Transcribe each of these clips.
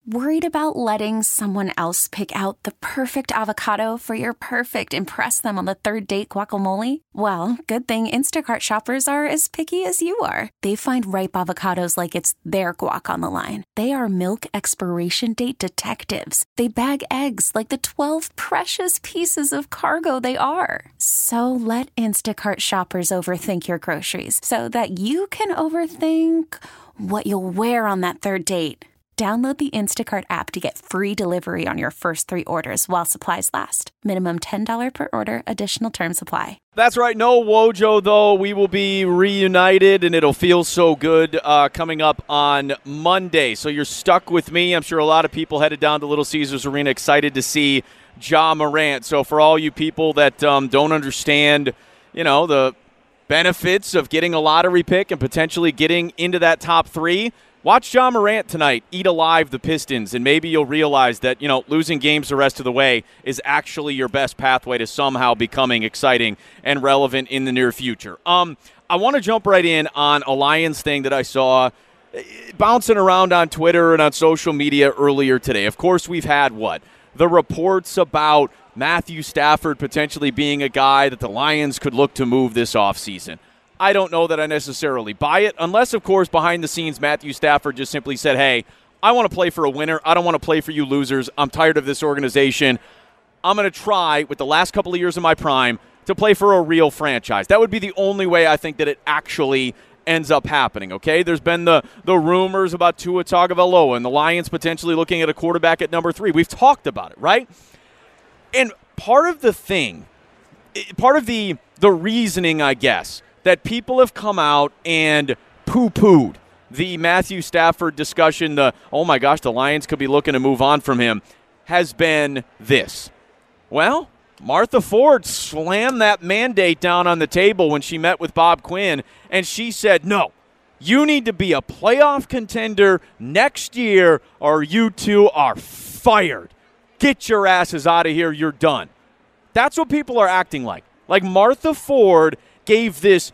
Worried about letting someone else pick out the perfect avocado for your perfect impress them on the third date guacamole? Well, good thing Instacart shoppers are as picky as you are. They find ripe avocados like it's their guac on the line. They are milk expiration date detectives. They bag eggs like the 12 precious pieces of cargo they are. So let Instacart shoppers overthink your groceries so that you can overthink what you'll wear on that third date. Download the Instacart app to get free delivery on your first 3 orders while supplies last. Minimum $10 per order. Additional terms apply. That's right. No Wojo, though. We will be reunited, and it'll feel so good coming up on Monday. So you're stuck with me. I'm sure a lot of people headed down to Little Caesars Arena excited to see Ja Morant. So for all you people that don't understand, the benefits of getting a lottery pick and potentially getting into that top 3, watch Ja Morant tonight eat alive the Pistons, and maybe you'll realize that, losing games the rest of the way is actually your best pathway to somehow becoming exciting and relevant in the near future. I want to jump right in on a Lions thing that I saw bouncing around on Twitter and on social media earlier today. Of course, we've had the reports about Matthew Stafford potentially being a guy that the Lions could look to move this offseason. I don't know that I necessarily buy it, unless, of course, behind the scenes, Matthew Stafford just simply said, hey, I want to play for a winner. I don't want to play for you losers. I'm tired of this organization. I'm going to try, with the last couple of years of my prime, to play for a real franchise. That would be the only way I think that it actually ends up happening, okay? There's been the rumors about Tua Tagovailoa and the Lions potentially looking at a quarterback at number 3. We've talked about it, right? And part of the reasoning, I guess, that people have come out and poo-pooed the Matthew Stafford discussion, oh my gosh, the Lions could be looking to move on from him, has been this. Well, Martha Ford slammed that mandate down on the table when she met with Bob Quinn, and she said, no, you need to be a playoff contender next year or you two are fired. Get your asses out of here. You're done. That's what people are acting like. Like Martha Ford gave this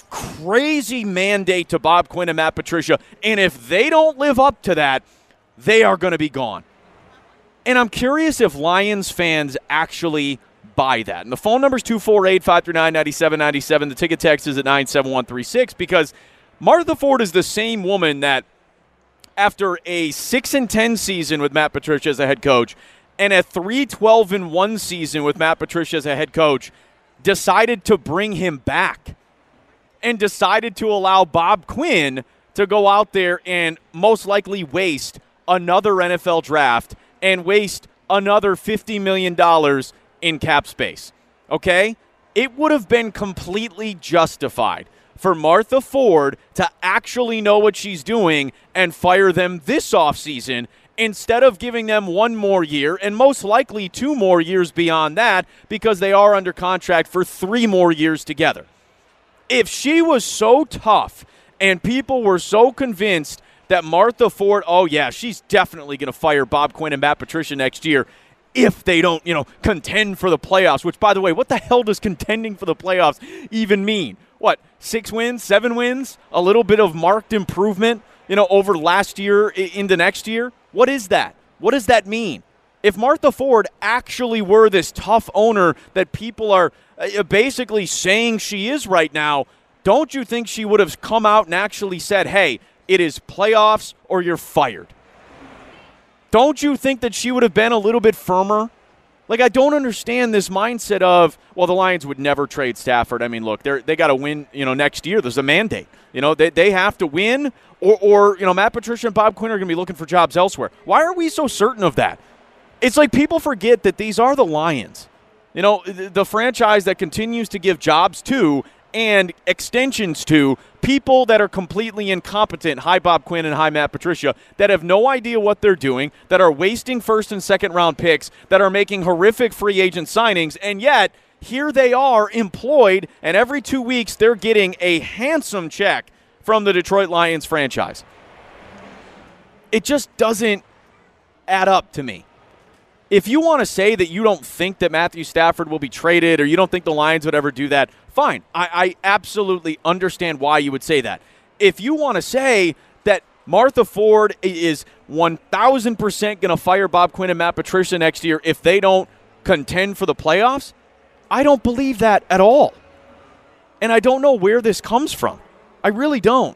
crazy mandate to Bob Quinn and Matt Patricia, and if they don't live up to that, they are going to be gone. And I'm curious if Lions fans actually buy that. And the phone number is 248-539-9797. The ticket text is at 97136, because Martha Ford is the same woman that after a 6-10 season with Matt Patricia as a head coach and a 3-12-1 season with Matt Patricia as a head coach, decided to bring him back and decided to allow Bob Quinn to go out there and most likely waste another NFL draft and waste another $50 million in cap space, okay? It would have been completely justified for Martha Ford to actually know what she's doing and fire them this offseason instead of giving them 1 more year and most likely 2 more years beyond that, because they are under contract for 3 more years together. If she was so tough and people were so convinced that Martha Ford, oh yeah, she's definitely going to fire Bob Quinn and Matt Patricia next year if they don't, contend for the playoffs, which, by the way, what the hell does contending for the playoffs even mean? 6 wins, 7 wins, a little bit of marked improvement, over last year into next year? What is that? What does that mean? If Martha Ford actually were this tough owner that people are basically saying she is right now, don't you think she would have come out and actually said, hey, it is playoffs or you're fired? Don't you think that she would have been a little bit firmer? I don't understand this mindset of, well, the Lions would never trade Stafford. I mean, look, they got to win, next year. There's a mandate. They have to win, or Matt Patricia and Bob Quinn are going to be looking for jobs elsewhere. Why are we so certain of that? It's like people forget that these are the Lions. The franchise that continues to give jobs to and extensions to people that are completely incompetent, hi Bob Quinn and hi Matt Patricia, that have no idea what they're doing, that are wasting first and second round picks, that are making horrific free agent signings, and yet here they are employed, and every 2 weeks they're getting a handsome check from the Detroit Lions franchise. It just doesn't add up to me. If you want to say that you don't think that Matthew Stafford will be traded or you don't think the Lions would ever do that, fine. I absolutely understand why you would say that. If you want to say that Martha Ford is 1,000% going to fire Bob Quinn and Matt Patricia next year if they don't contend for the playoffs. I don't believe that at all. And I don't know where this comes from. I really don't.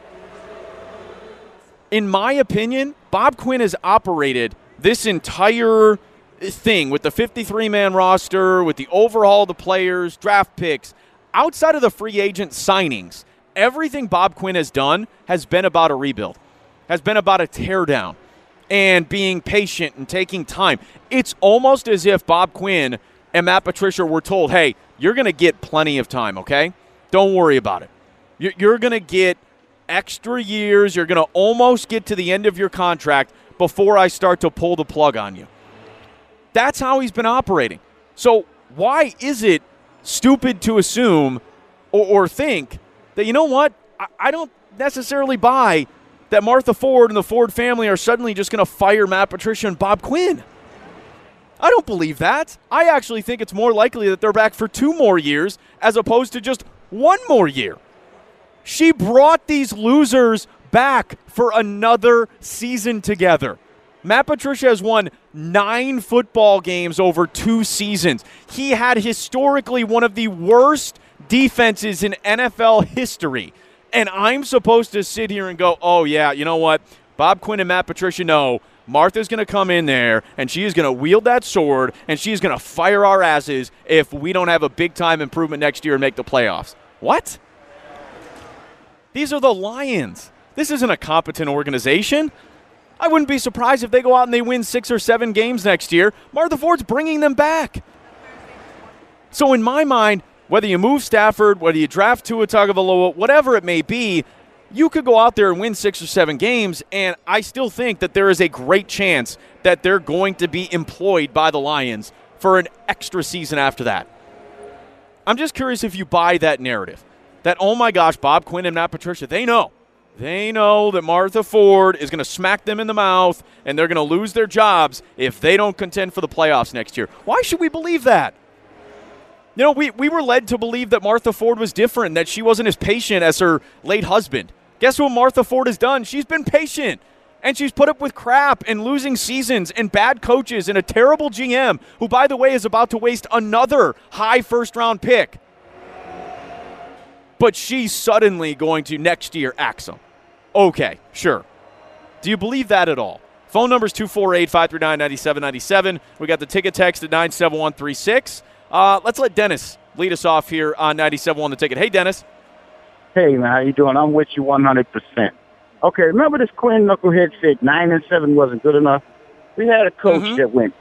In my opinion, Bob Quinn has operated this entire thing with the 53-man roster, with the overhaul of the players, draft picks, outside of the free agent signings. Everything Bob Quinn has done has been about a rebuild, has been about a teardown, and being patient and taking time. It's almost as if Bob Quinn and Matt Patricia were told, hey, you're going to get plenty of time, okay? Don't worry about it. You're going to get extra years. You're going to almost get to the end of your contract before I start to pull the plug on you. That's how he's been operating. So why is it stupid to assume or think that, you know what, I don't necessarily buy that Martha Ford and the Ford family are suddenly just going to fire Matt Patricia and Bob Quinn. I don't believe that. I actually think it's more likely that they're back for 2 more years as opposed to just 1 more year. She brought these losers back for another season together. Matt Patricia has won 9 football games over 2 seasons. He had historically one of the worst defenses in NFL history. And I'm supposed to sit here and go, oh, yeah, you know what? Bob Quinn and Matt Patricia know Martha's going to come in there, and she is going to wield that sword, and she is going to fire our asses if we don't have a big-time improvement next year and make the playoffs. What? These are the Lions. This isn't a competent organization. I wouldn't be surprised if they go out and they win 6 or 7 games next year. Martha Ford's bringing them back. So in my mind, whether you move Stafford, whether you draft Tua Tagovailoa, whatever it may be, you could go out there and win 6 or 7 games, and I still think that there is a great chance that they're going to be employed by the Lions for an extra season after that. I'm just curious if you buy that narrative, that, oh my gosh, Bob Quinn and Matt Patricia, they know that Martha Ford is going to smack them in the mouth and they're going to lose their jobs if they don't contend for the playoffs next year. Why should we believe that? You know, we were led to believe that Martha Ford was different, that she wasn't as patient as her late husband. Guess what Martha Ford has done? She's been patient, and she's put up with crap and losing seasons and bad coaches and a terrible GM who, by the way, is about to waste another high first-round pick. But she's suddenly going to next year axe them. Okay, sure. Do you believe that at all? Phone number is 248-539-9797. We got the ticket text at 97136. Let's let Dennis lead us off here on 97.1 The Ticket. Hey, Dennis. Hey, man, how you doing? I'm with you 100%. Okay, remember this Quinn knucklehead said 9-7 wasn't good enough? We had a coach that went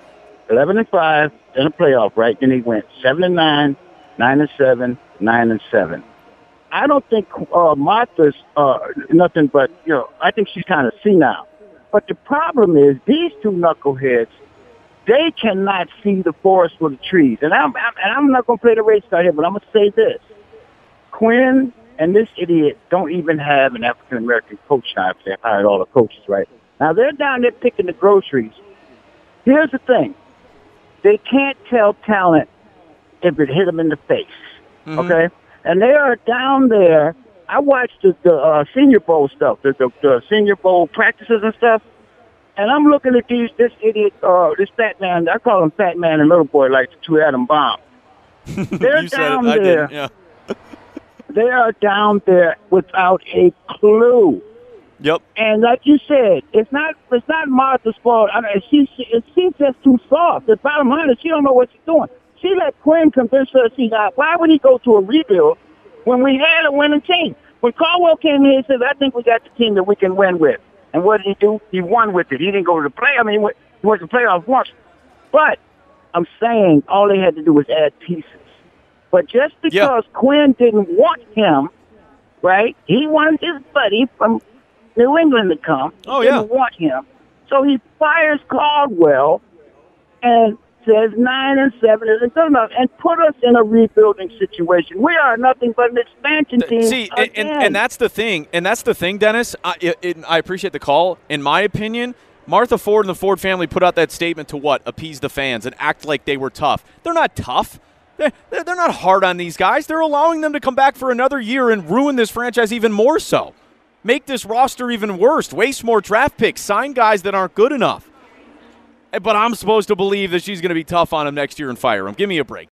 11-5 in a playoff, right? Then he went 7-9, 9-7, 9-7. I don't think Martha's nothing but, I think she's kind of senile. But the problem is these 2 knuckleheads, they cannot see the forest for the trees. And I'm not going to play the race card here, but I'm going to say this. Quinn and this idiot don't even have an African-American coach now. They've hired all the coaches, right? Now, they're down there picking the groceries. Here's the thing. They can't tell talent if it hit them in the face, okay? And they are down there. I watched the Senior Bowl stuff, the Senior Bowl practices and stuff. And I'm looking at this idiot, this fat man. I call him Fat Man and Little Boy, like the 2 atom bomb. They're down there. I did, yeah. They are down there without a clue. Yep. And like you said, it's not Martha's fault. She's just too soft. The bottom line is she don't know what she's doing. She let Quinn convince her. Why would he go to a rebuild when we had a winning team? When Caldwell came here, he said, "I think we got the team that we can win with." And what did he do? He won with it. He didn't go to the play. I mean, he went to the playoffs once. But I'm saying all they had to do was add pieces. But just because Quinn didn't want him, right? He wanted his buddy from New England to come. He didn't want him. So he fires Caldwell and says 9-7 isn't good enough and put us in a rebuilding situation. We are nothing but an expansion team. See, and that's the thing. And that's the thing, Dennis. I appreciate the call. In my opinion, Martha Ford and the Ford family put out that statement to what? Appease the fans and act like they were tough. They're not tough. They're not hard on these guys. They're allowing them to come back for another year and ruin this franchise even more so. make this roster even worse, waste more draft picks, sign guys that aren't good enough. But I'm supposed to believe that she's going to be tough on him next year and fire him. Give me a break.